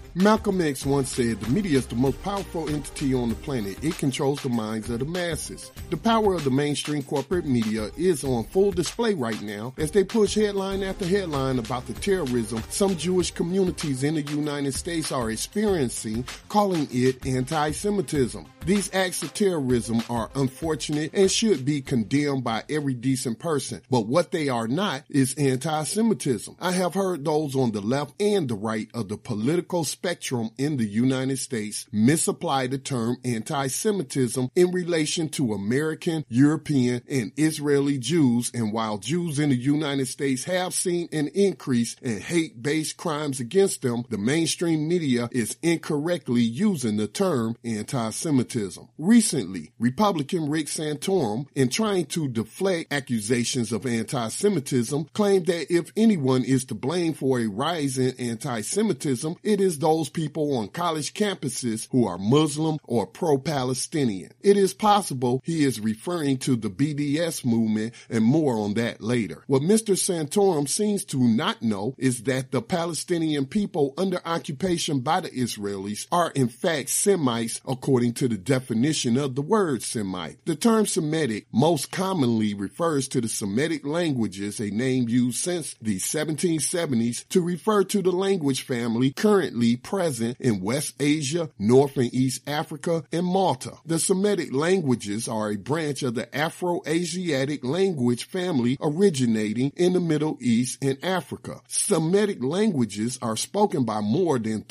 Malcolm X once said the media is the most powerful entity on the planet. It controls the minds of the masses. The power of the mainstream corporate media is on full display right now as they push headline after headline about the terrorism some Jewish communities in the United States are experiencing, calling it anti-Semitism. These acts of terrorism are unfortunate and should be condemned by every decent person, but what they are not is anti-Semitism. I have heard those on the left and the right of the political spectrum in the United States misapply the term anti-Semitism in relation to American, European, and Israeli Jews, and while Jews in the United States have seen an increase in hate-based crimes against them, the mainstream media is incorrectly using the term anti-Semitism. Recently, Republican Rick Santorum, in trying to deflect accusations of anti-Semitism, claimed that if anyone is to blame for a rise in anti-Semitism, it is those people on college campuses who are Muslim or pro-Palestinian. It is possible he is referring to the BDS movement, and more on that later. What Mr. Santorum seems to not know is that the Palestinian people under occupation by the Israelis are in fact Semites according to the definition of the word Semite. The term Semitic most commonly refers to the Semitic languages, a name used since the 1770s to refer to the language family currently present in West Asia, North and East Africa, and Malta. The Semitic languages are a branch of the Afro-Asiatic language family originating in the Middle East and Africa. Semitic languages are spoken by more than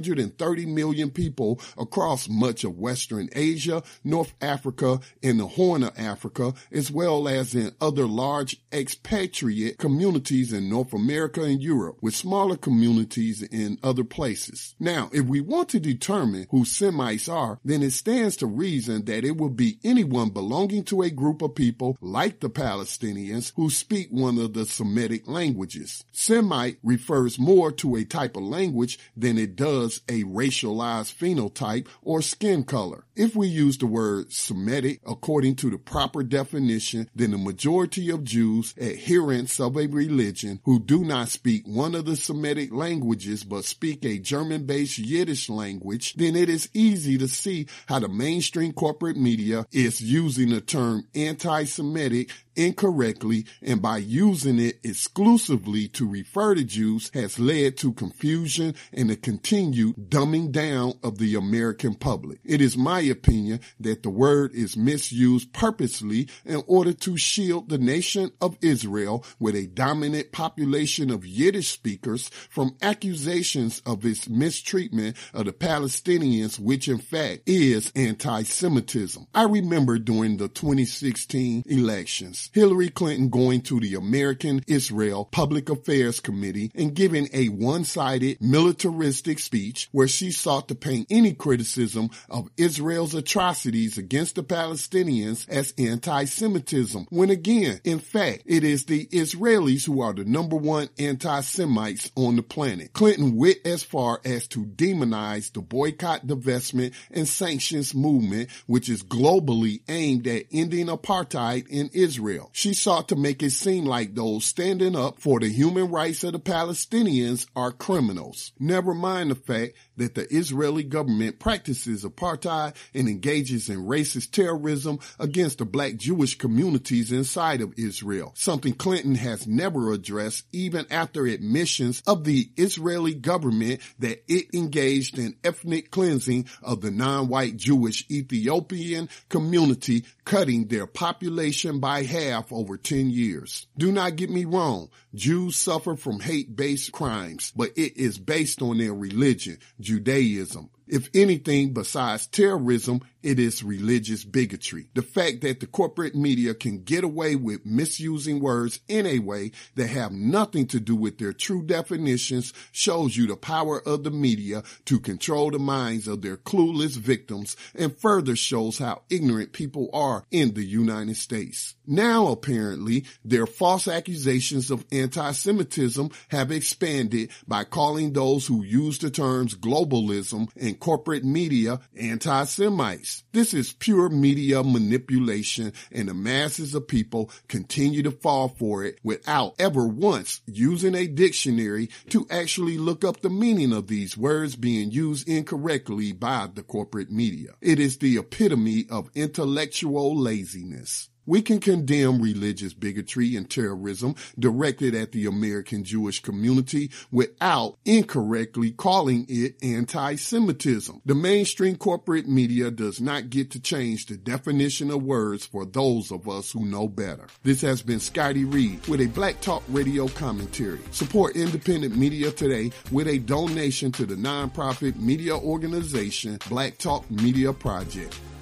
330 million people across much of Western Asia, North Africa, and the Horn of Africa, as well as in other large expatriate communities in North America and Europe, with smaller communities in other places. Now, if we want to determine who Semites are, then it stands to reason that it would be anyone belonging to a group of people like the Palestinians who speak one of the Semitic languages. Semite refers more to a type of language than it does a racialized phenotype or skin color. If we use the word Semitic according to the proper definition, then the majority of Jews, adherents of a religion who do not speak one of the Semitic languages but speak a German-based Yiddish language, then it is easy to see how the mainstream corporate media is using the term anti-Semitic incorrectly, and by using it exclusively to refer to Jews has led to confusion and a continued dumbing down of the American public. It is my opinion that the word is misused purposely in order to shield the nation of Israel with a dominant population of Yiddish speakers from accusations of its mistreatment of the Palestinians, which in fact is anti-Semitism. I remember during the 2016 elections, Hillary Clinton going to the American Israel Public Affairs Committee and giving a one-sided militaristic speech where she sought to paint any criticism of Israel's atrocities against the Palestinians as anti-Semitism, when again, in fact, it is the Israelis who are the number one anti-Semites on the planet. Clinton went as far as to demonize the boycott, divestment, and sanctions movement, which is globally aimed at ending apartheid in Israel. She sought to make it seem like those standing up for the human rights of the Palestinians are criminals. Never mind the fact that the Israeli government practices apartheid and engages in racist terrorism against the black Jewish communities inside of Israel, something Clinton has never addressed even after admissions of the Israeli government that it engaged in ethnic cleansing of the non-white Jewish Ethiopian community, cutting their population by half over 10 years. Do not get me wrong, Jews suffer from hate-based crimes, but it is based on their religion, Judaism. If anything besides terrorism, it is religious bigotry. The fact that the corporate media can get away with misusing words in a way that have nothing to do with their true definitions shows you the power of the media to control the minds of their clueless victims, and further shows how ignorant people are in the United States. Now, apparently, their false accusations of anti-Semitism have expanded by calling those who use the terms globalism and calling corporate media anti-Semites. This is pure media manipulation, and the masses of people continue to fall for it without ever once using a dictionary to actually look up the meaning of these words being used incorrectly by the corporate media. It is the epitome of intellectual laziness. We can condemn religious bigotry and terrorism directed at the American Jewish community without incorrectly calling it anti-Semitism. The mainstream corporate media does not get to change the definition of words for those of us who know better. This has been Scotty Reed with a Black Talk Radio commentary. Support independent media today with a donation to the nonprofit media organization Black Talk Media Project.